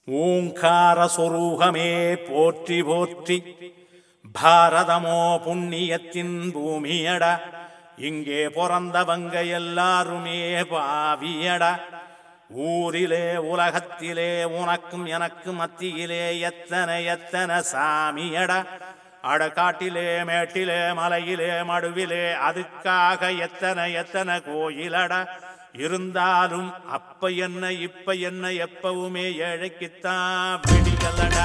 ஓங்கார சொரூகமே போற்றி போற்றி. பாரதமோ புண்ணியத்தின் பூமியடா, இங்கே பிறந்தவங்க எல்லாருமே பாவியடா. ஊரிலே உலகத்திலே உனக்கும் எனக்கு மத்தியிலே எத்தனை எத்தனை சாமியடா. அடக்காட்டிலே மேட்டிலே மலையிலே மடுவிலே அதுக்காக எத்தனை எத்தனை கோயிலடா. இருந்தாலும் அப்ப என்ன இப்ப என்ன எப்பவுமே ஏழைக்குத்தான் விடியலடா.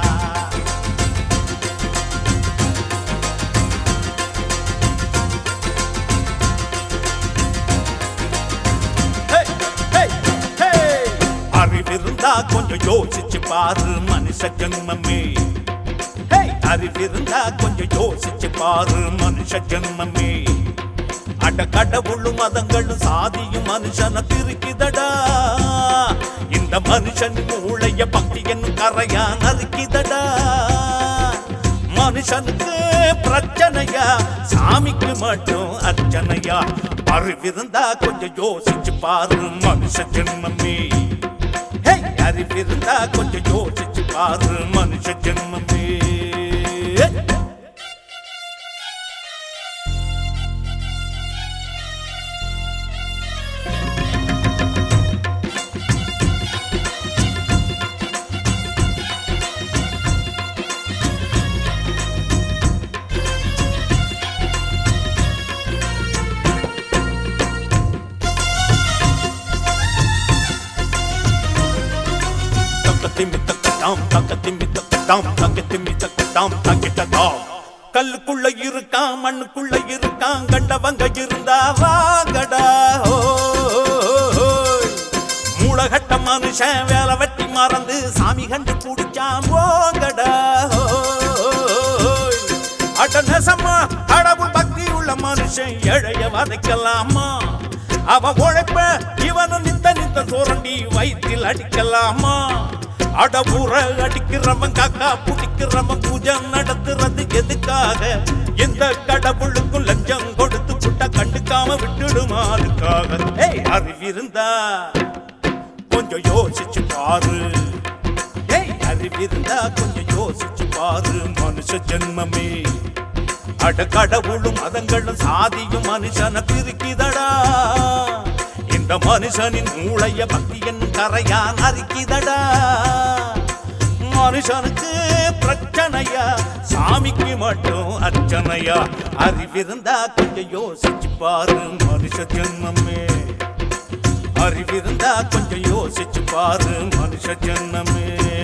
அறிவிருந்தா கொஞ்சம் யோசிச்சு பாரு மனுஷ ஜன்மமே. அறிவிருந்தா கொஞ்சம் யோசிச்சு பாரு மனுஷ ஜன்மமே. அட கடவுளும் மதங்களும் சாதியும் மனுஷனை பிரிக்குதடா. இந்த மனுஷன் மூளைய பக்தி என்னும் கரையா நறுக்கிதடா. மனுஷனுக்கு பிரச்சனையா, சாமிக்கு மட்டும் அர்ச்சனையா. அறிவிருந்தா கொஞ்சம் யோசிச்சு பாரு மனுஷ ஜென்மமே. அறிவிருந்தா கொஞ்சம் யோசிச்சு பாரு மனுஷ ஜென்மமே. கல்லுக்குள்ள இருக்கான் மண்ணுக்குள்ள இருக்கான், கண்டவங்க இருந்தா வாங்கடா. மூலகட்ட மனுஷன் வேலை வெட்டி மறந்து சாமி கண்டு குடிச்சான் போங்கடா. அட நெசமா கடவுள் பக்தி உள்ள மனுஷன் ஏழைய வதைக்கலாமா? அவன் உழைப்ப இவனும் நித்த நித்த சோரண்டி வயிற்றில் அடிக்கலாமா? அடபுற அடிக்கிறவன் காக்கா புடிக்கிறவன் பூஜை நடத்துறது எதுக்காக? எந்த கடவுளுக்கும் லஞ்சம் கொடுத்து புட்ட கண்டுக்காம விட்டுடுமா அதுக்காக? அறிவிருந்தா கொஞ்சம் யோசிச்சு பாரு. அறிவிருந்தா கொஞ்சம் யோசிச்சு பாரு மனுஷ ஜென்மமே. அட கடவுளும் மதங்களும் சாதியும் மனுஷனை பிரிக்குதடா. இந்த மனுஷனின் மூளைய பக்தியின் கரையா நறுக்கிதடா. மனுஷனுக்கு பிரச்சனையா, சாமிக்கு மட்டும் அர்ச்சனையா. அறிவிருந்தா கொஞ்சம் யோசிச்சு பாரு மனுஷ ஜென்மமே. அறிவிருந்தா கொஞ்சம் யோசிச்சு பாரு மனுஷ ஜென்மமே.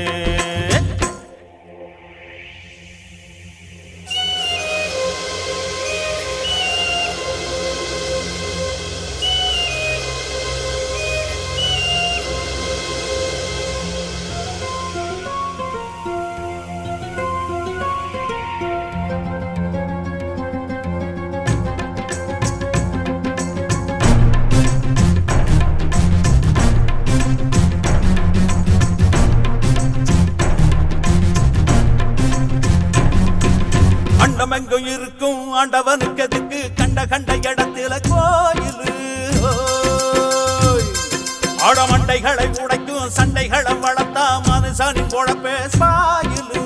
அண்டமெங்கும் இருக்கும் ஆண்டவனுக்கு எதுக்கு கண்ட கண்ட இடத்துல கோயிலு? ஆடமண்டைகளை உடைக்கும் சண்டைகளை வளர்த்தா மனுஷனின் பொழப்பே ஸ்பாயிலு.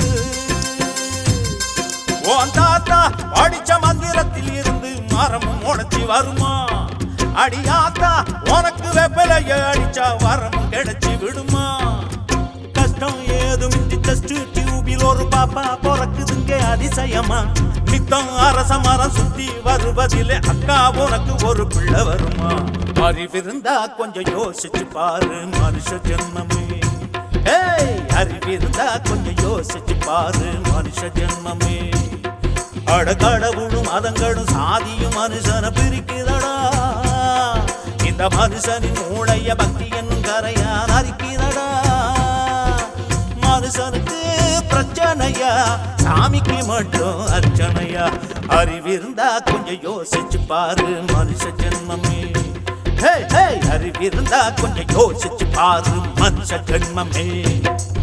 ஓன் தாத்தா அடிச்ச மந்திரத்தில் இருந்து மரமும் உடைச்சி வருமா? அடியாத்தா உனக்கு வெப்பலைய அடிச்சா வரமும் கிடைச்சி விடுமா? கஷ்டம் ஏதுமின்றி டெஸ்ட் டியூபில் ஒரு பாப்பா பிறக்குதுங்க அதிசயமா? நித்தம் அரச மரம் சுத்தி வருவதிலே அக்கா உனக்கு ஒரு பிள்ளை வருமா? அறிவிருந்தா கொஞ்சம் யோசிச்சு பாரு மனுஷ ஜென்மமே. அறிவிருந்தா கொஞ்சம் யோசிச்சு பாரு மனுஷ ஜென்மமே. அட கடவுளும் மதங்களும் சாதியும் மனுஷனை பிரிக்குதடா. இந்த மனுஷனின் மூளைய பக்தி என்னும் கரையா நறுக்கிதடா. மனுஷனுக்கு பிரச்சனையா, சாமிக்கு மட்டும் அர்ச்சனையா. அறிவிருந்தா கொஞ்சம் யோசிச்சு பாரு மனுஷ ஜென்மமே. அறிவிருந்தா கொஞ்சம் யோசிச்சு பாரு மனுஷ ஜென்மமே.